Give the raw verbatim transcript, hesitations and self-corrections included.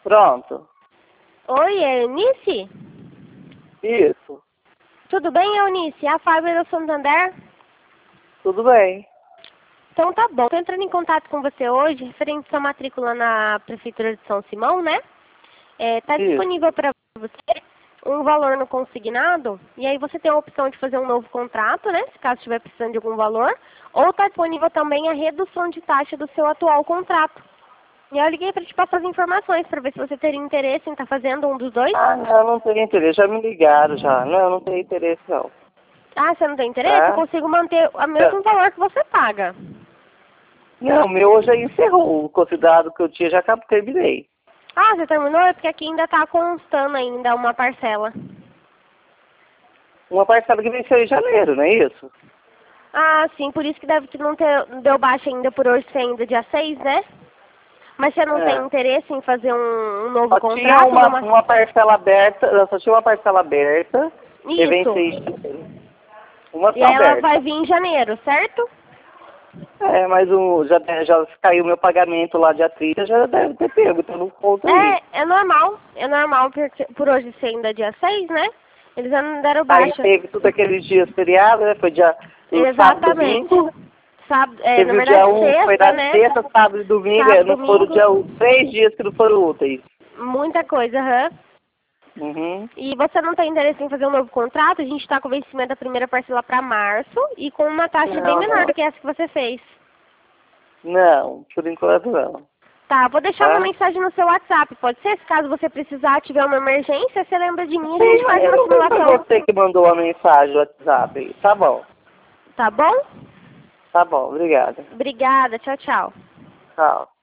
Pronto. Oi, é Eunice? Isso. Tudo bem, Eunice? É a Fábio do Santander? Tudo bem. Então tá bom. Estou entrando em contato com você hoje, referente à sua matrícula na Prefeitura de São Simão, né? Está disponível para você um valor no consignado, e aí você tem a opção de fazer um novo contrato, né? Se caso estiver precisando de algum valor, ou está disponível também a redução de taxa do seu atual contrato. E eu liguei para te passar as informações, para ver se você teria interesse em estar fazendo um dos dois. Ah, não, não tenho interesse. Já me ligaram já. Não, não tenho interesse não. Ah, você não tem interesse? Tá? Eu consigo manter o mesmo valor que você paga. Não, o meu já encerrou. O considerado que eu tinha já acabou, terminei. Ah, você terminou? É porque aqui ainda está constando ainda uma parcela. Uma parcela que venceu em janeiro, não é isso? Ah, sim, por isso que deve que não ter, deu baixa ainda por hoje, ser ainda dia seis, né? Mas você não É. tem interesse em fazer um, um novo Só contrato? tinha uma, Numa... uma parcela aberta, eu só tinha uma parcela aberta e Isso. venceu em janeiro. Uma E só aí ela aberta. vai vir em janeiro, certo? É, mas o, já, já caiu meu pagamento lá de trinta, já deve ter pego, então não conta aí. É, é normal. É normal, porque por hoje ser ainda dia seis, né? Eles ainda não deram Aí baixa. teve tudo aqueles dias feriados, né? Foi dia o sábado, Exatamente. domingo. Sábado, é, na Teve o dia verdade, um, foi sexta, na né? sexta, sábado e domingo, é, Sábado, não foram domingo, dia, três dias que não foram úteis. muita coisa, aham. Uhum. E você não tem interesse em fazer um novo contrato? A gente está com o vencimento da primeira parcela para março e com uma taxa bem Não, menor não. do que essa que você fez. Não, por enquanto não. Tá, vou deixar uma Tá? mensagem no seu WhatsApp. Pode ser? Se caso você precisar, tiver uma emergência, você lembra de mim, a gente Sim, faz eu uma não sei se foi simulação. você que mandou a mensagem no WhatsApp. Tá bom. Tá bom? Tá bom, obrigada. Obrigada. Tchau, tchau. Tchau.